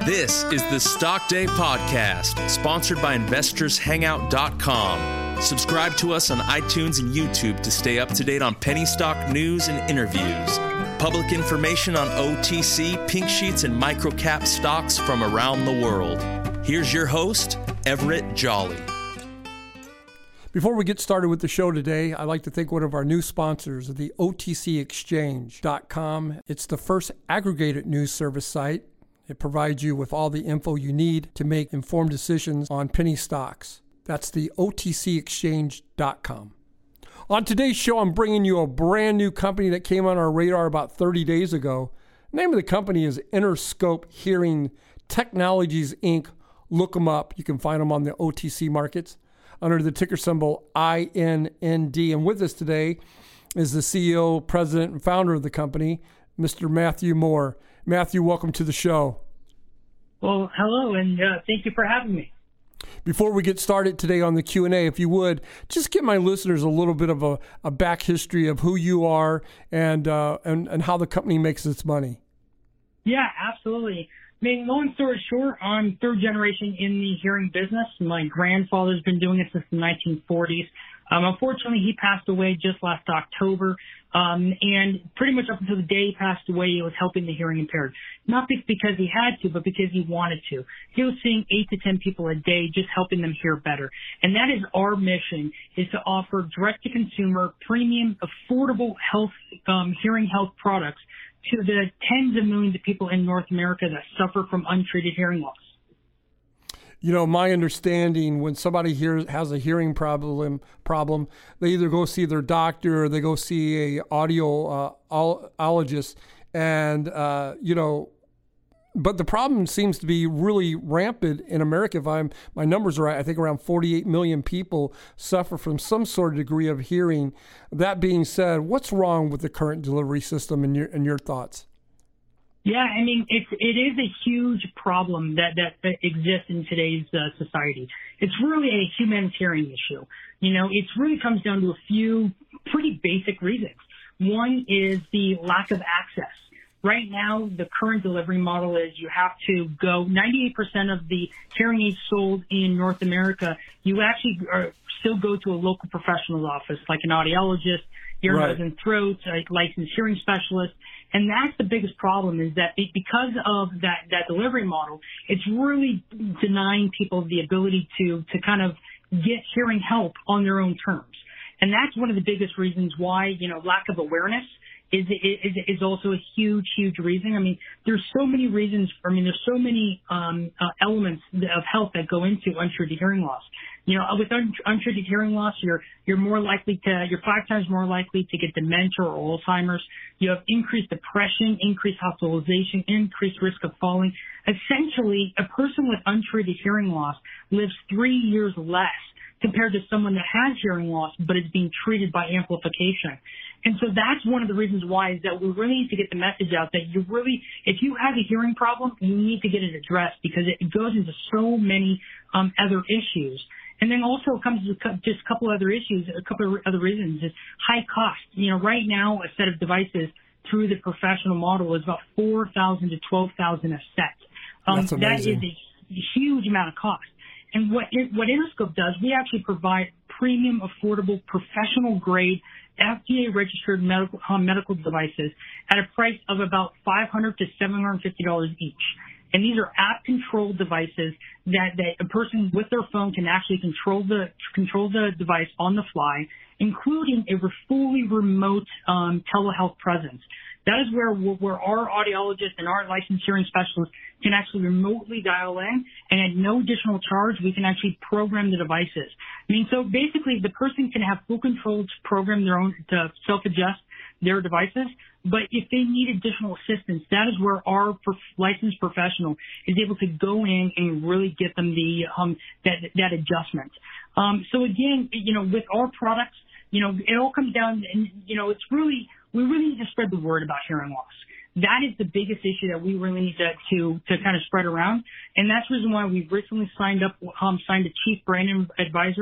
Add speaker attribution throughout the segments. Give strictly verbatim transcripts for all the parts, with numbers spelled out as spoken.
Speaker 1: This is the Stock Day Podcast, sponsored by Investors Hangout dot com. Subscribe to us on iTunes and YouTube to stay up to date on penny stock news and interviews. Public information on O T C, pink sheets, and microcap stocks from around the world. Here's your host, Everett Jolly.
Speaker 2: Before we get started with the show today, I'd like to thank one of our new sponsors, the O T C Exchange dot com. It's the first aggregated news service site. It provides you with all the info you need to make informed decisions on penny stocks. That's the O T C Exchange dot com. On today's show, I'm bringing you a brand new company that came on our radar about thirty days ago. The name of the company is Interscope Hearing Technologies, Incorporated. Look them up. You can find them on the O T C markets under the ticker symbol I N N D. And with us today is the C E O, president, and founder of the company, Mister Matthew Moore. Matthew, welcome to the show.
Speaker 3: Well, hello, and uh, thank you for having me.
Speaker 2: Before we get started today on the Q and A, if you would, just give my listeners a little bit of a, a back history of who you are and, uh, and and how the company makes its money.
Speaker 3: Yeah, absolutely. I mean, long story short, I'm third generation in the hearing business. My grandfather's been doing it since the nineteen forties. Um, unfortunately, he passed away just last October, um, and pretty much up until the day he passed away, he was helping the hearing impaired. Not because he had to, but because he wanted to. He was seeing eight to ten people a day, just helping them hear better. And that is our mission, is to offer direct-to-consumer, premium, affordable health, um, hearing health products to the tens of millions of people in North America that suffer from untreated hearing loss.
Speaker 2: You know, my understanding, when somebody hears has a hearing problem, problem, they either go see their doctor or they go see a audiologist, and uh, you know, but the problem seems to be really rampant in America. If I'm my numbers are right, I think around forty-eight million people suffer from some sort of degree of hearing. That being said, what's wrong with the current delivery system, in your in your thoughts?
Speaker 3: Yeah, I mean, it's, it is a huge problem that, that, that exists in today's uh, society. It's really a humanitarian issue. You know, it really comes down to a few pretty basic reasons. One is the lack of access. Right now, the current delivery model is you have to go, ninety-eight percent of the hearing aids sold in North America, you actually are, still go to a local professional's office, like an audiologist, ear,
Speaker 2: right.
Speaker 3: nose, and throat, a licensed hearing specialist. And that's the biggest problem, is that because of that, that delivery model, it's really denying people the ability to, to kind of get hearing help on their own terms. And that's one of the biggest reasons why, you know, lack of awareness is, is, is also a huge, huge reason. I mean, there's so many reasons. I mean, there's so many um, uh, elements of health that go into untreated hearing loss. You know, with un- untreated hearing loss, you're you're more likely to, you're five times more likely to get dementia or Alzheimer's. You have increased depression, increased hospitalization, increased risk of falling. Essentially, a person with untreated hearing loss lives three years less compared to someone that has hearing loss but is being treated by amplification. And so that's one of the reasons why, is that we really need to get the message out that you really, if you have a hearing problem, you need to get it addressed, because it goes into so many um, other issues. And then also comes with just a couple other issues, a couple of other reasons, is high cost. You know, right now, a set of devices through the professional model is about four thousand to twelve thousand a set. Um,
Speaker 2: That's amazing.
Speaker 3: That is a huge amount of cost. And what it, what Interscope does, we actually provide premium, affordable, professional-grade, F D A-registered medical um, medical devices at a price of about five hundred to seven hundred fifty dollars each. And these are app-controlled devices that, that a person with their phone can actually control the control the device on the fly, including a fully remote um, telehealth presence. That is where where our audiologists and our licensed hearing specialists can actually remotely dial in, and at no additional charge, we can actually program the devices. I mean, so basically, the person can have full control to program their own, to self-adjust their devices. But if they need additional assistance, that is where our prof- licensed professional is able to go in and really get them the um, that that adjustment. Um, so again, you know, with our products, you know, it all comes down, and you know, it's really we really need to spread the word about hearing loss. That is the biggest issue that we really need to to, to kind of spread around, and that's the reason why we've recently signed up um, signed a chief brand advisor,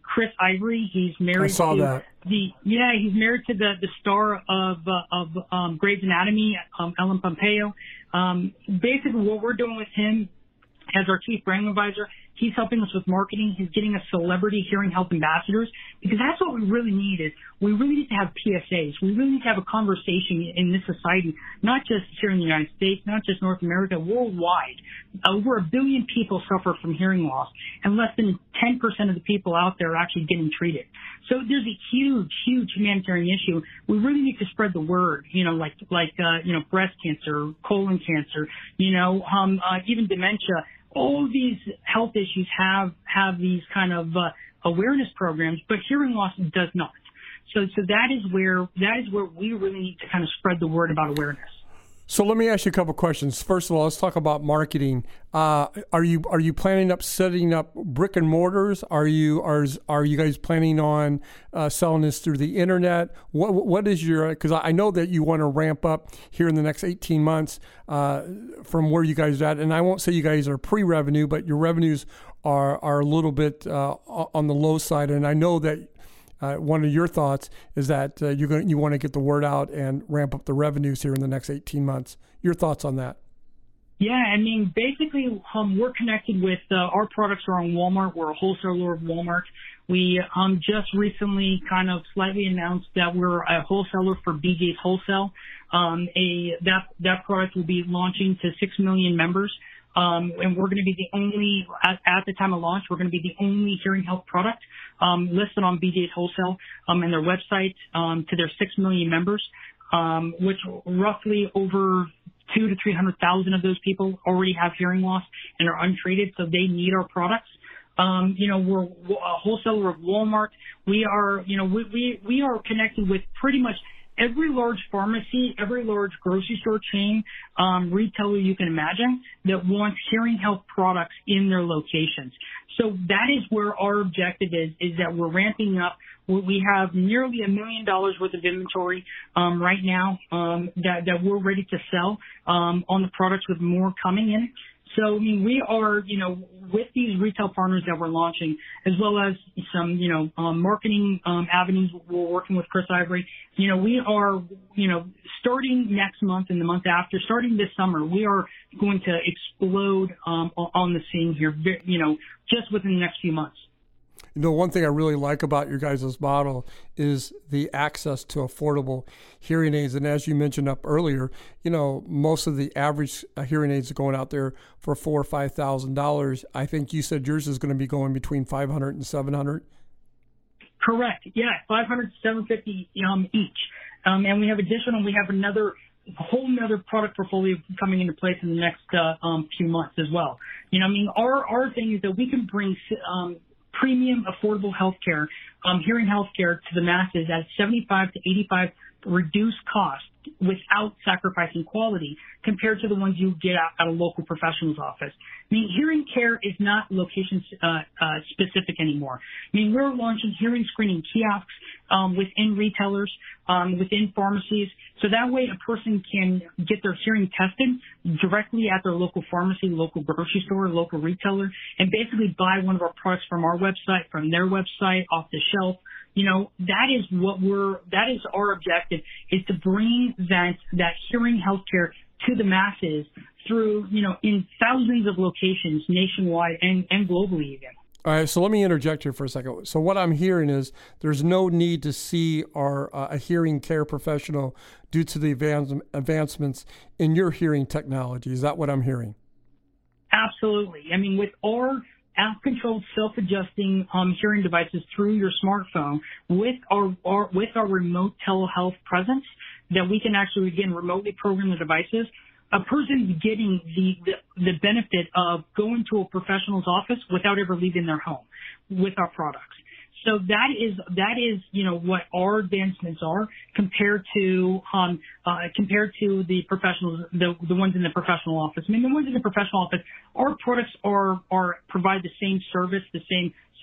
Speaker 3: Chris Ivory. He's married
Speaker 2: I saw
Speaker 3: to
Speaker 2: that.
Speaker 3: the yeah, he's married to the the star of uh, of um, Grey's Anatomy, um, Ellen Pompeo. Um, basically, what we're doing with him as our chief brand advisor, he's helping us with marketing. He's getting us celebrity hearing health ambassadors, because that's what we really need. Is we really need to have P S As. We really need to have a conversation in this society, not just here in the United States, not just North America, worldwide. Over a billion people suffer from hearing loss, and less than ten percent of the people out there are actually getting treated. So there's a huge, huge humanitarian issue. We really need to spread the word, you know, like, like, uh, you know, breast cancer, colon cancer, you know, um, uh, even dementia. All these health issues have, have these kind of, uh, awareness programs, but hearing loss does not. So, so that is where, that is where we really need to kind of spread the word about awareness.
Speaker 2: So let me ask you a couple of questions. First of all, let's talk about marketing. Uh, are you are you planning up setting up brick and mortars? Are you are are you guys planning on uh, selling this through the internet? What what is your? Because I know that you want to ramp up here in the next eighteen months uh, from where you guys are at. And I won't say you guys are pre-revenue, but your revenues are are a little bit uh, on the low side. And I know that. Uh, one of your thoughts is that uh, you're going you want to get the word out and ramp up the revenues here in the next eighteen months. Your thoughts on that?
Speaker 3: Yeah, I mean, basically, um, we're connected with uh, our products are on Walmart. We're a wholesaler of Walmart. We um, just recently kind of slightly announced that we're a wholesaler for B J's Wholesale. Um, a that that product will be launching to six million members. Um, and we're going to be the only, at, at the time of launch, we're going to be the only hearing health product um, listed on B J's Wholesale um, and their website um, to their six million members, um, which roughly over two to three hundred thousand of those people already have hearing loss and are untreated, so they need our products. Um, you know, we're a wholesaler of Walmart. We are, you know, we we, we are connected with pretty much every large pharmacy, every large grocery store chain, um, retailer you can imagine that wants hearing health products in their locations. So that is where our objective is, is that we're ramping up. We have nearly a million dollars worth of inventory um, right now um, that, that we're ready to sell um, on the products, with more coming in. So, I mean, we are, you know, with these retail partners that we're launching, as well as some, you know, um, marketing um, avenues we're working with Chris Ivory, you know, we are, you know, starting next month and the month after, starting this summer, we are going to explode um, on the scene here, you know, just within the next few months.
Speaker 2: You know, one thing I really like about your guys' model is the access to affordable hearing aids. And as you mentioned up earlier, you know, most of the average hearing aids are going out there for four or five thousand dollars. I think you said yours is going to be going between five hundred and seven hundred.
Speaker 3: Correct. Yeah, five hundred to seven fifty um, each. Um, and we have additional. We have another a whole nother product portfolio coming into place in the next uh, um, few months as well. You know, I mean, our our thing is that we can bring um, premium, affordable healthcare, um, hearing healthcare to the masses at seventy-five to eighty-five reduced cost without sacrificing quality compared to the ones you get at, at a local professional's office. I mean, hearing care is not location uh, uh, specific anymore. I mean, we're launching hearing screening kiosks um, within retailers, um, within pharmacies, so that way a person can get their hearing tested directly at their local pharmacy, local grocery store, local retailer, and basically buy one of our products from our website, from their website, off the shelf. You know, that is what we're, that is our objective, is to bring that, that hearing healthcare to the masses through, you know, in thousands of locations nationwide and, and globally even.
Speaker 2: All right, so let me interject here for a second. So what I'm hearing is there's no need to see our uh, a hearing care professional due to the advance, advancements in your hearing technology. Is that what I'm hearing?
Speaker 3: Absolutely. I mean, with our app-controlled, self-adjusting um, hearing devices through your smartphone, with our, our with our remote telehealth presence, that we can actually, again, remotely program the devices, a person's getting the, the, the benefit of going to a professional's office without ever leaving their home with our products. So that is, that is, you know, what our advancements are compared to, um, uh, compared to the professionals, the, the ones in the professional office. I mean, the ones in the professional office, our products are, are, provide the same service, the same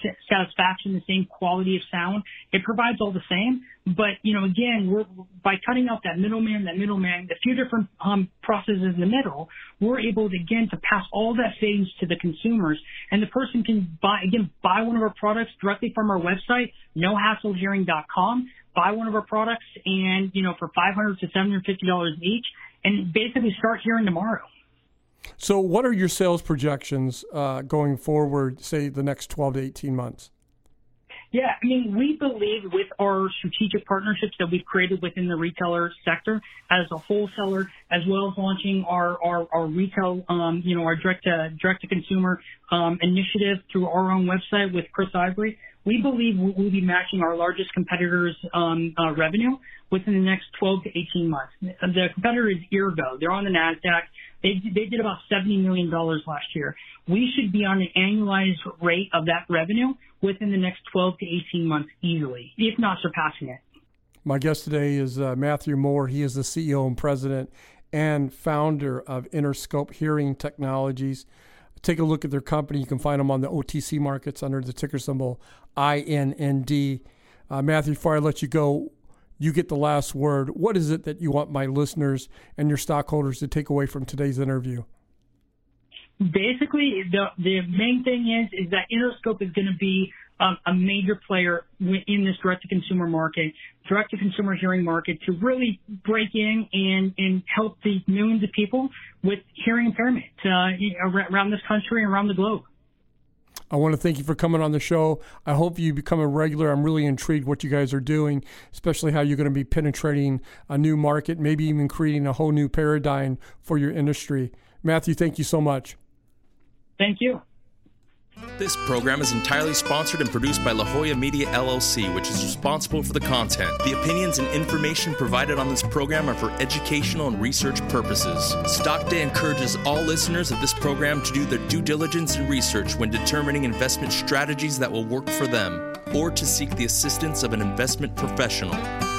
Speaker 3: satisfaction, the same quality of sound. It provides all the same. But, you know, again, we're by cutting out that middleman, that middleman, the few different um, processes in the middle, we're able to, again, to pass all that savings to the consumers. And the person can buy, again, buy one of our products directly from our website, no hassle hearing dot com, buy one of our products and, you know, for five hundred to seven hundred fifty dollars each, and basically start hearing tomorrow.
Speaker 2: So what are your sales projections uh, going forward, say the next twelve to eighteen months?
Speaker 3: Yeah, I mean, we believe with our strategic partnerships that we've created within the retailer sector as a wholesaler, as well as launching our, our, our retail, um, you know, our direct to, direct to consumer um, initiative through our own website with Chris Ivory, we believe we'll be matching our largest competitors' um, uh, revenue within the next twelve to eighteen months. The competitor is Eargo. They're on the NASDAQ. They, they did about seventy million dollars last year. We should be on an annualized rate of that revenue within the next twelve to eighteen months easily, if not surpassing it.
Speaker 2: My guest today is uh, Matthew Moore. He is the C E O and president and founder of Interscope Hearing Technologies. Take a look at their company. You can find them on the O T C markets under the ticker symbol I N N D. Uh, Matthew, before I let you go, you get the last word. What is it that you want my listeners and your stockholders to take away from today's interview?
Speaker 3: Basically, the the main thing is is that Interscope is going to be um, a major player in this direct-to-consumer market, direct-to-consumer hearing market, to really break in and, and help the millions of people with hearing impairment uh, around this country and around the globe.
Speaker 2: I want to thank you for coming on the show. I hope you become a regular. I'm really intrigued what you guys are doing, especially how you're going to be penetrating a new market, maybe even creating a whole new paradigm for your industry. Matthew, thank you so much.
Speaker 3: Thank you.
Speaker 1: This program is entirely sponsored and produced by La Jolla Media, L L C, which is responsible for the content. The opinions and information provided on this program are for educational and research purposes. Stock Day encourages all listeners of this program to do their due diligence and research when determining investment strategies that will work for them, or to seek the assistance of an investment professional.